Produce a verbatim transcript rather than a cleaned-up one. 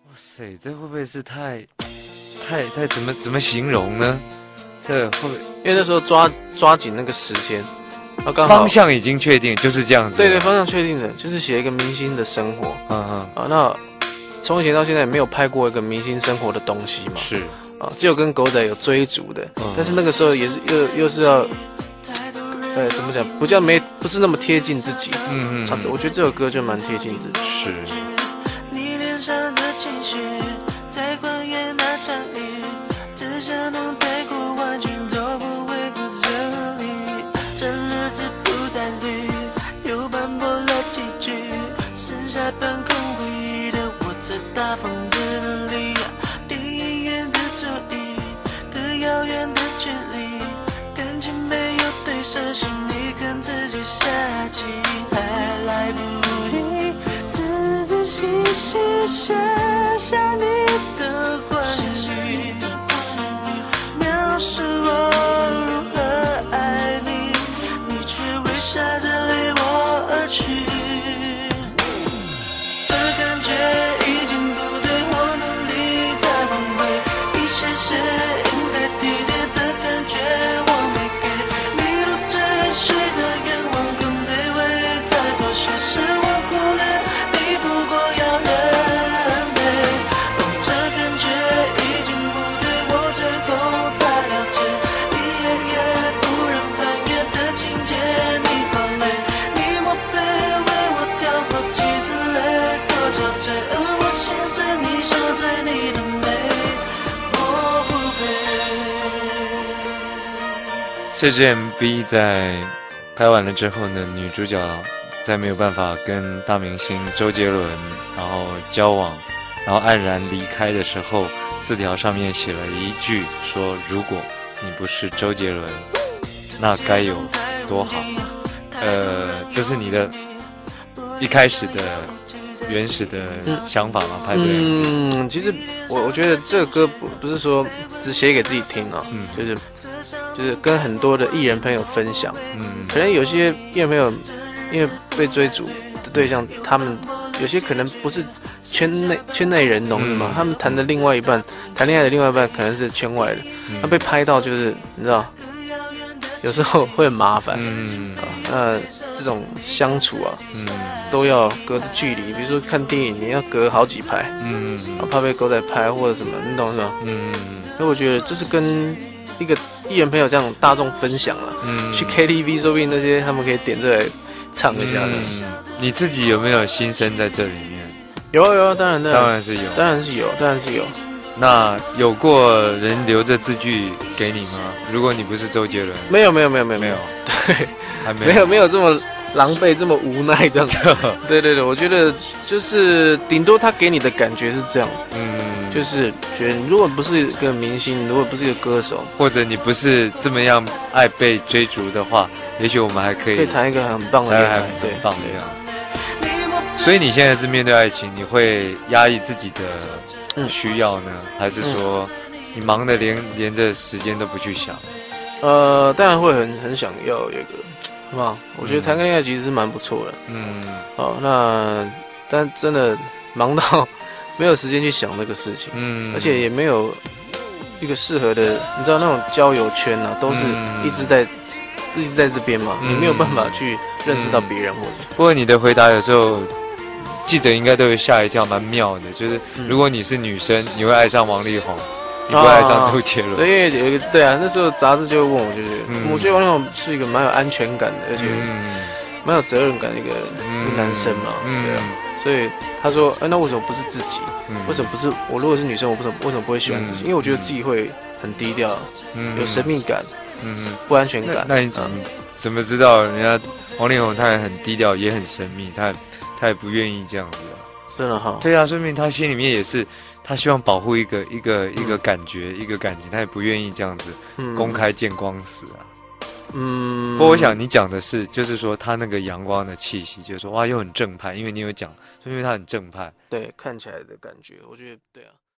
哇塞，这会不会是太太太怎么怎么形容呢？这会不会因为那时候抓抓紧那个时间，然刚好方向已经确定，就是这样子。 对对，方向确定的，就是写一个明星的生活。 嗯嗯啊，那从以前到现在也没有拍过一个明星生活的东西嘛。 是啊，只有跟狗仔有追逐的， 嗯但是那个时候也是又又是要，呃，怎么讲？不叫没不是那么贴近自己。 嗯嗯啊，我觉得这首歌就蛮贴近自己。 是。 你脸上的情绪，在还原那场雨，只想能带过完全都不会过这里。这日子不再绿，又斑驳了几句，剩下半空回忆的我在大房子里。电影院的座椅，隔遥远的距离，感情没有对手戏，你跟自己下棋还来不及。仔仔细细写下你的关于，描述我如何爱你，你却微笑的离我而去。这感觉已经不对，我努力在挽回，一切是应该体贴的感觉，我没给你入赘水的愿望更卑微，再多些是我忽略。不过要认赔，哦，这感觉已经不对，我最后才了解，一页页不忍翻阅的情节，你好累，你默背为我掉好几次泪，多憔悴，而我心碎，你受罪，你的美，我不配。 这支 M V 在拍完了之后呢，女主角在没有办法跟大明星周杰伦然后交往，然后黯然离开的时候，字条上面写了一句说：如果你不是周杰伦，那该有多好。呃，这是你的一开始的原始的想法吗？拍这个 M V？ 嗯，其实我我觉得这个歌不不是说只写给自己听啊， 嗯就是就是跟很多的艺人朋友分享， 嗯可能有些艺人朋友因为被追逐的对象，他们有些可能不是圈内圈内人，懂吗？ 嗯他们谈的另外一半，谈恋爱的另外一半可能是圈外的， 嗯他被拍到就是你知道，有时候会很麻烦。 嗯啊，那这种相处啊， 嗯都要隔着距离，比如说看电影，你要隔好几排， 嗯啊，怕被狗仔拍或者什么，你懂是吧？ 嗯所以我觉得这是跟一个艺人朋友这样大众分享了， 嗯去 K T V 说不定那些他们可以点这来唱一下的。 嗯，你自己有没有心声在这里面？ 有啊有啊，当然当然当然是有， 当然是有，当然是有。 那有过人留着字句给你吗？如果你不是周杰伦， 没有没有没有没有没有， 对， 还没没有没有这么狼狈，这么无奈这样子。对对对，我觉得就是顶多他给你的感觉是这样， 嗯， 就是觉得你如果不是一个明星，如果不是一个歌手， 或者你不是这么样爱被追逐的话，也许我们还可以可以谈一个很棒的恋爱还还很， 对， 棒的样。所以你现在是面对爱情，你会压抑自己的嗯需要呢，还是说你忙的连连着时间都不去想？ 呃，当然会很很想要有一个，是吧？我觉得谈个恋爱其实是蛮不错的。 嗯哦，那但真的忙到没有时间去想这个事情， 嗯， 而且也没有一个适合的，你知道那种交友圈啊，都是嗯一直在、一直在这边嘛， 嗯你没有办法去认识到别人或者。 不过你的回答有时候记者应该都会吓一跳，蛮妙的。就是如果你是女生，你会爱上王力宏，你不会爱上周杰伦。 对，因为有一个对啊，那时候杂志就会问我，就是、 嗯我觉得王力宏是一个蛮有安全感的，而且嗯蛮有责任感的一个、 嗯一个男生嘛， 嗯对啊。所以他说，哎、那为什么不是自己？ 嗯为什么不是我？如果是女生，我为什么为什么不会喜欢自己？ 嗯因为我觉得自己会很低调， 嗯有神秘感， 嗯， 不安全感。 那那你怎么、 嗯怎么知道人家王力宏他也很低调，也很神秘，他他也不愿意这样子啊？ 真的哈？ 对啊，说明他心里面也是，他希望保护一个一个一个感觉、一个感情，他也不愿意这样子嗯公开见光死啊。 嗯， 不过我想你讲的是，就是说他那个阳光的气息，就是说哇，又很正派，因为你有讲，说因为他很正派。 对看起来的感觉，我觉得对啊。